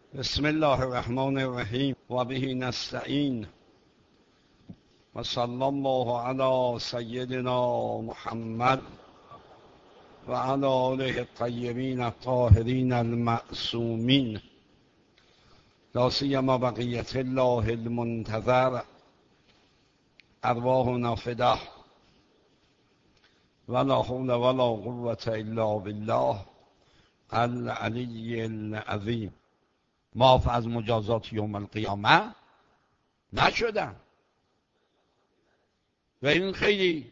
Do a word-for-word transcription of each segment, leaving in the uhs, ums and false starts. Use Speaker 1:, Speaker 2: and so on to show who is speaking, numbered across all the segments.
Speaker 1: بسم الله الرحمن الرحیم و به نستعین و صلی الله علی سیدنا محمد و علی آله الطیبین الطاهرین المعصومین لا سیما بقیة الله المنتظر ارواحنا فداه ولا حول ولا قوة الا بالله العلی العظیم. معاف از مجازات یوم القیامه نشدن و این خیلی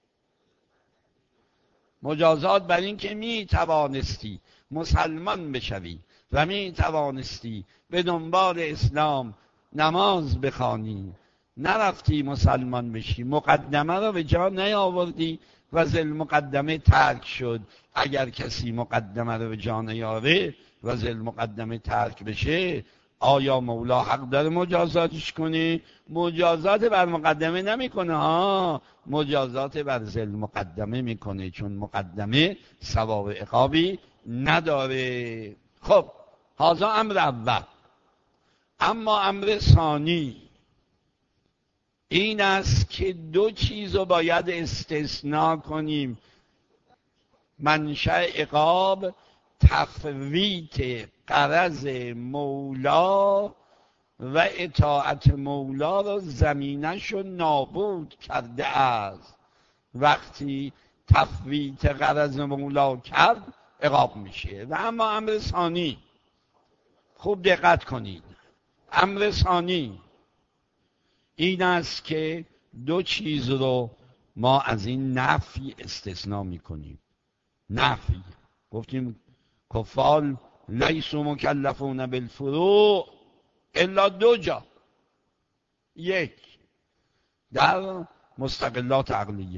Speaker 1: مجازات بر این که می توانستی مسلمان بشوی و می توانستی به دنبال اسلام نماز بخوانی، نرفتی مسلمان بشی، مقدمه رو به جا نیاوردی و ذل مقدمه ترک شد. اگر کسی مقدمه رو به جا نیاره و ذل مقدمه ترک بشه، آیا مولا حق داره مجازاتش کنه؟ مجازات بر مقدمه نمیکنه ها، مجازات بر ذل مقدمه میکنه، چون مقدمه ثواب عقابی نداره. خب هذا امر اول. اما امر ثانی این است که دو چیز رو باید استثناء کنیم. منشأ عقاب تفویت غرض مولا و اطاعت مولا رو زمینش رو نابود کرده است. وقتی تفویت غرض مولا کرد عقاب میشه. و اما امر ثانی، خوب دقت کنید، امر ثانی این است که دو چیز رو ما از این نفی استثناء میکنیم. نفی گفتیم کفار لیسوا مکلفون بالفروع الا دو جا. یک، در مستقلات عقلیه،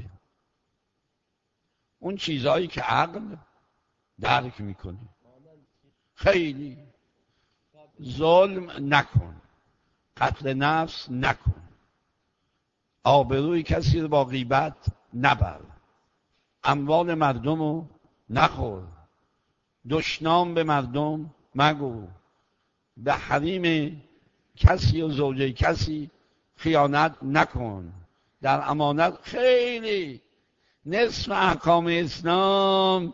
Speaker 1: اون چیزهایی که عقل درک میکنه. خیلی ظلم نکن، قتل نفس نکن، آبروی کسی رو با غیبت نبر، اموال مردم رو نخور، دشنام به مردم مگو، به حریم کسی و زوجه کسی خیانت نکن، در امانت. خیلی نصف احکام اسلام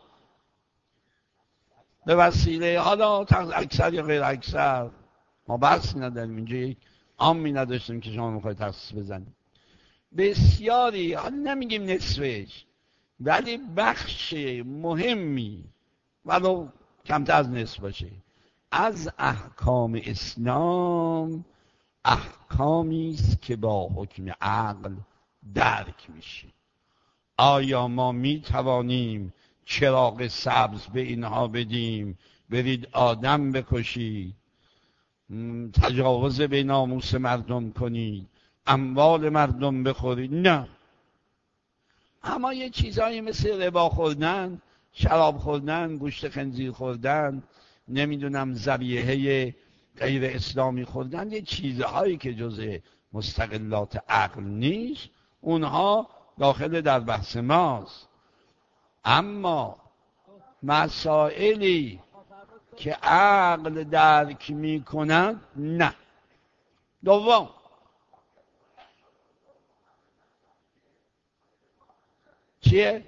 Speaker 1: به وسیله، حالا اکثر یا غیر اکثر ما بحث نداریم، اینجا یک عامی نداشتیم که شما میخواید تخصیص بزنید، بسیاری، حالا نمیگیم نصفش ولی بخش مهمی ولو کمتر از نصف باشه از احکام اسلام احکامی است که با حکم عقل درک میشه. آیا ما میتوانیم چراغ سبز به اینها بدیم برید آدم بکشید، تجاوز به ناموس مردم کنید، اموال مردم بخورید؟ نه. اما یه چیزایی مثل ربا خوردن، شراب خوردن، گوشت خنزیر خوردن، نمیدونم ذبیحه غیر اسلامی خوردن، یه چیزهایی که جزء مستقلات عقل نیست، اونها داخل در بحث ماست. اما مسائلی که عقل درک میکنند نه. دوم، چیه؟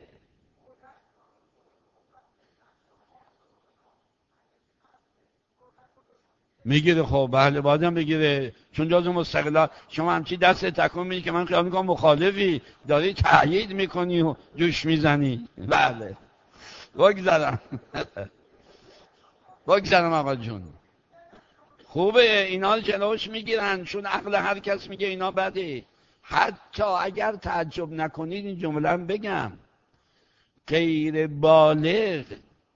Speaker 1: میگیره. خب بله بادم بگیره، چون جز مستقلات. شما همچی دست تکون میدی که من خیال میکنم مخالفی، داری تأیید میکنی و جوش میزنی. بله بگذارم بگذارم آقا جون، خوبه اینا جلوش میگیرن، چون عقل هر کس میگه اینا بده. حتی اگر تعجب نکنید این جمله هم بگم، غیر بالغ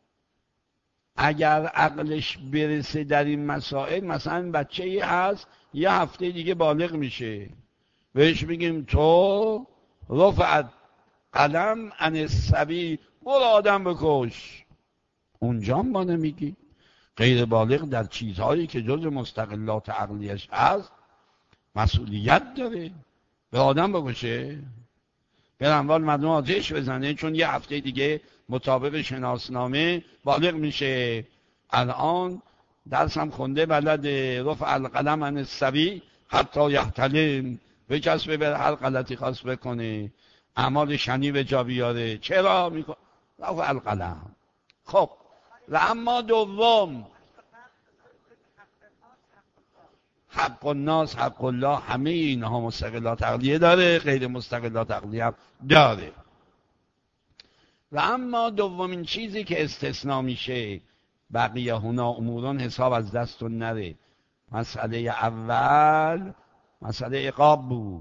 Speaker 1: اگر عقلش برسه در این مسائل، مثلا بچه ای هست یه هفته دیگه بالغ میشه، بهش میگیم تو رفعت قلم عن الصبی، برو آدم بکش، اونجا ما نمیگی. غیر بالغ در چیزهایی که جز مستقلات عقلیش هست مسئولیت داره، به آدم بکشه، به اموال مردم آتش بزنه، چون یه هفته دیگه مطابق شناسنامه بالغ میشه. الان درسم خونده بلده، رفع القلم عن الصبی حتی یحتلم، به کسب بر هر غلطی خواست بکنه، اعمال شنی به جا بیاره. چرا میکنه؟ رفع القلم. خب و اما دوم، حق الناس حق الله، همه اینها مستقلات عقلیه داره، غیر مستقلات عقلیه هم داره. و اما دومین چیزی که استثناء میشه، بقیه هنا اموران حساب از دستون نره. مسئله اول مسئله عقاب بود،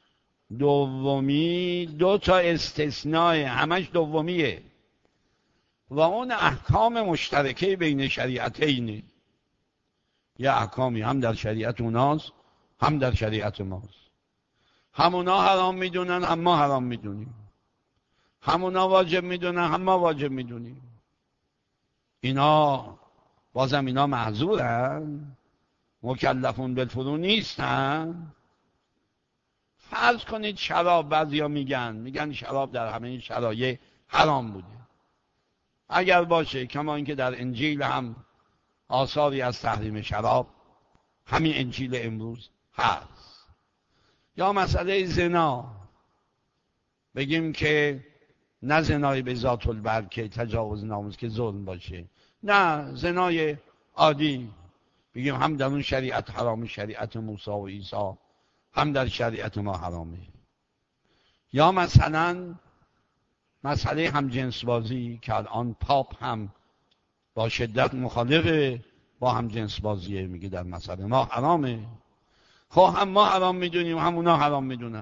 Speaker 1: دومی دو تا استثناء، همش دومیه، و اون احکام مشترکه بین شریعتینه. یه احکامی هم در شریعت اوناست هم در شریعت ماست. همونا حرام میدونن هم ما حرام میدونیم، همونا واجب میدونن هم ما واجب میدونیم. اینا بازم اینا معذورن، مکلفون بالفروع نیستن. فرض کنید شراب، بعضیا میگن میگن شراب در همه این شرایط حرام بوده. اگر باشه، کما اینکه در انجیل هم آثاری از تحریم شراب، همین انجیل امروز هست. یا مسئله زنا، بگیم که نه زنای به ذات البر که تجاوز ناموس که ظلم باشه، نه زنای عادی، بگیم هم در اون شریعت حرام، شریعت موسی و عیسی، هم در شریعت ما حرامه. یا مثلا مسئله هم جنس بازی که الان پاپ هم با شدت مخالفه با هم جنس بازیه، میگه در مسئله ما حرامه. خب هم ما حرام میدونیم هم اونا حرام میدونن.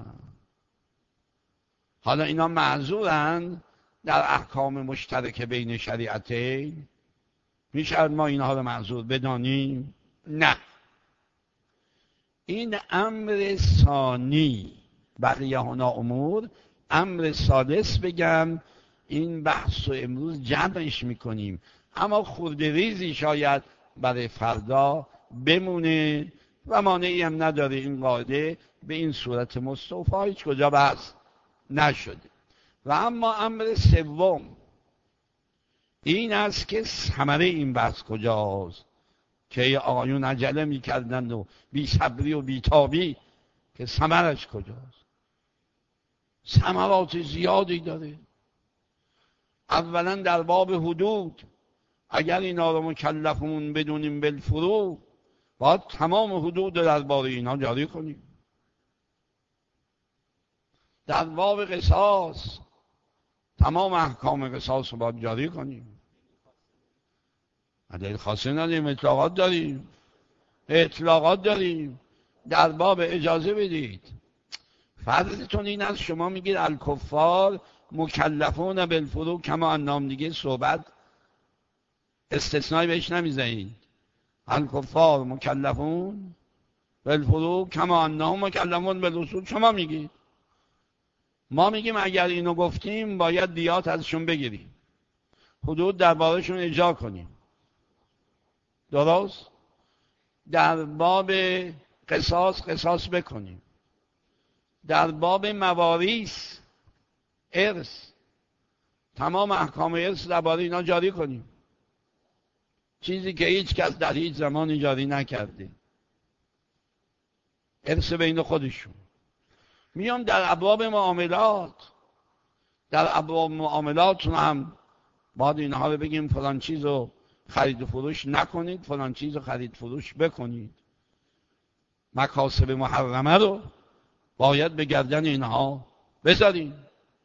Speaker 1: حالا اینا معذورن در احکام مشترک بین شریعتین؟ میشه ما اینها رو معذور بدانیم؟ نه. این امر ثانی، بقیه هنا امور. امر ثالث بگم، این بحث رو امروز جمعش میکنیم، اما خورده ریزی شاید برای فردا بمونه و مانعی هم نداره این قاعده به این صورت مستوفی هیچ کجا بحث نشده. و اما امر سوم این است که ثمره این بحث کجاست، که آقایون عجله میکردند و بی صبری و بی تابی، که ثمرش کجاست؟ ثمرات زیادی داره. اولا در باب حدود، اگر اینا رو مکلفون بدونیم بالفروع، باید تمام حدود در باب اینا جاری کنیم. در باب قصاص تمام احکام قصاص رو باید جاری کنیم. دلیل خاصی نداریم، اطلاقات داریم اطلاقات داریم در باب اجازه بدید. فرضتون این است شما میگید الکفار مکلفون بالفروع کما انام، دیگه صحبت استثنایی بهش نمیزنید. الکفار مکلفون بالفروع کما انهم مکلفون بالاصول شما میگید. ما میگیم اگر اینو گفتیم باید دیات ازشون بگیریم، حدود دربارشون اجرا کنیم. درست؟ در باب قصاص قصاص بکنیم، در باب مواریث ارث تمام احکام ارث درباره اینا جاری کنیم، چیزی که هیچ کس در هیچ زمانی جاری نکرده، ارث بین خودشون. میام در ابواب معاملات، در ابواب معاملات هم باید اینها رو بگیم فلان چیز رو خرید و فروش نکنید، فلان چیز رو خرید فروش بکنید. مکاسب محرمه رو باید به گردن اینها بذاریم،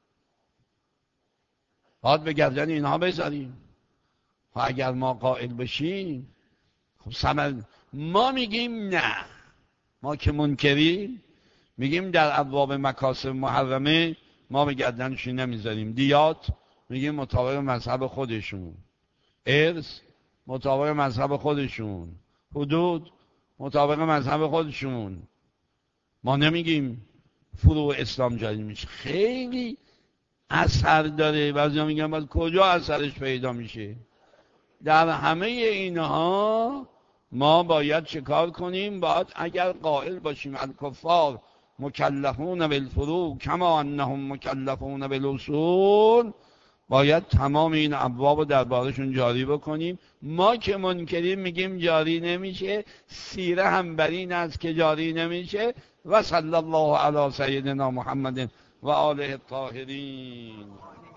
Speaker 1: باید به گردن اینها بذاریم. و اگر ما قائل بشیم خب ثمر، ما میگیم نه، ما که منکریم میگیم در ابواب مکاسب محرمه ما به گردنشون نمیذاریم. دیات میگیم مطابق مذهب خودشون، ارث مطابق مذهب خودشون، حدود مطابق مذهب خودشون. ما نمیگیم فروع اسلام جاری میشه. خیلی اثر داره. بعضیا میگن باز کجا اثرش پیدا میشه؟ در همه اینها ما باید چه کار کنیم؟ باید اگر قائل باشیم الکفار مکلفون بالفروع کما انهم مکلفون بالاصول، باید تمام این ابواب رو دربارشون جاری بکنیم. ما که منکریم میگیم جاری نمیشه، سیره هم بر این است که جاری نمیشه. و صلی الله علی سیدنا محمد و آله الطاهرین.